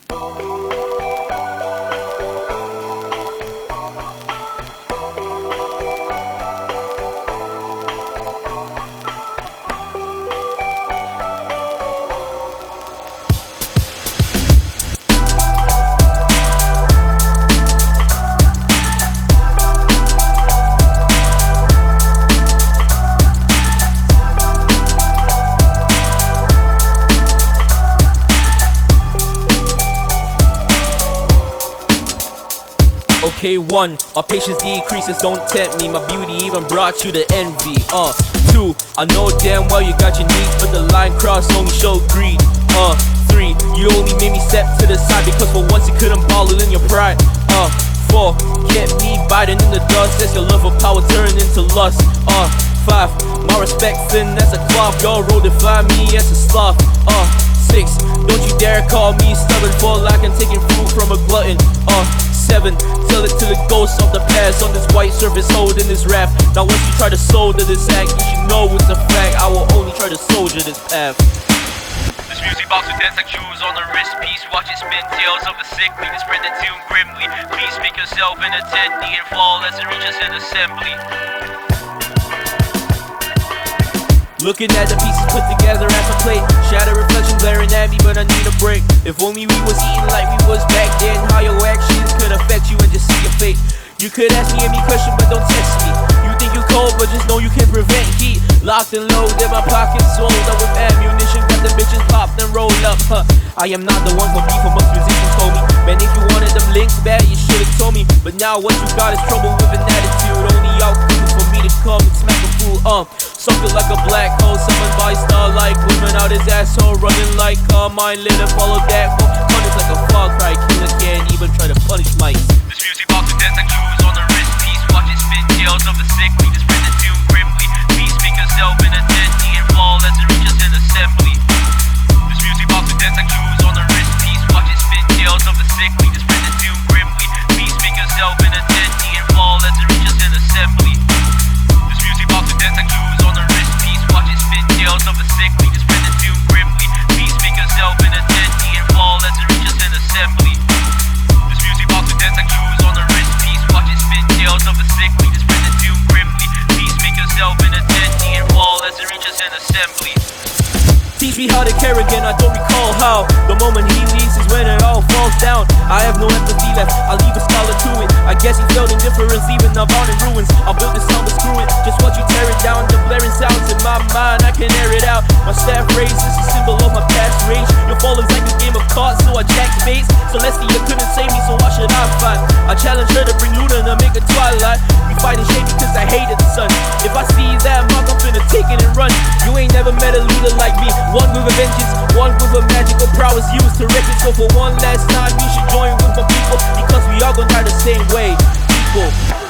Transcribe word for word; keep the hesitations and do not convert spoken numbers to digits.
Okay, one, our patience decreases, don't tempt me. My beauty even brought you to envy. Uh, two, I know damn well you got your needs, but the line cross only showed greed. Uh, three, you only made me step to the side because for once you couldn't ball it in your pride. Uh, four, kept me biting in the dust as your love for power turned into lust. Uh, five, my respect thin as a cloth, your role define me as a sloth. Uh, six, don't you dare call me stubborn, for like I'm taking food from a glutton. Uh, seven, tell it to the ghosts of the past on this white surface holding this rap. Now once you try to soldier this act, you should know it's a fact, I will only try to soldier this path. This music box with dance like shoes on the wrist piece. Watch it spin tales of the sickly, to spread the tune grimly. Please speak yourself in attendee and fall as it reaches an assembly. Looking at the pieces put together as a plate, shadow reflection glaring at me, but I need a break. If only we was eating like we was back then, how your actions could affect you and just see your fate. You could ask me any question, but don't test me. You think you cold, but just know you can prevent heat. Locked and loaded, my pockets swelled up with ammunition, got the bitches popped and rolled up. Huh. I am not the one for beef, for most musicians told me. Man, if you wanted them links bad, you should've told me. But now what you got is trouble with an attitude. Only outcome is for me to come and smack a fool. Um, something like a black hole, summoned by star like women out his asshole, running like a mine lit and follow that hole. Punish like a far cry, killer can't even try to punish mice. This music box with dance like shoes on the wrist piece. Watch it spin tales of the sickly, to spread the tune grimly. Please speak yourself in attendee and fall as it reaches an assembly. This music box with dance like shoes on the wrist piece. Watch it spin tales of the sickly, to spread the tune grimly. Please speak yourself in attendee and fall as it reaches an assembly. This music box with dance like shoes on the wrist piece. Watch it spin tales of the sickly, to spread the tune grimly. Please speak yourself in attendee and fall as it reaches an assembly. This music box with dance like shoes on the wrist piece. Watch it spin tales of the sickly, to spread the tune grimly. Please speak yourself in attendee and fall as it reaches an assembly. Teach me how to care again, I don't recall how. The moment he leaves is when it all falls down. I have no empathy left, I leave a scholar to it. I guess he felt indifference, even now bound in ruins. I'll build this sound, but screw it, just watch you tear it down. The blaring sounds in my mind, I can air it out. My staff raise is a symbol of my past rage. Your fall is like a game of cards, so I jack space. Celestia couldn't save me, so why should I fight? I challenge her to bring Luna to make a twilight. We fighting shady cause I hated the sun. If I see that mark, I'm finna take it and run. You ain't never met a leader like me, one with a vengeance, one with a magical prowess used to wreck it. So for one last time, you should join with my people, because we all gon' die the same way, people.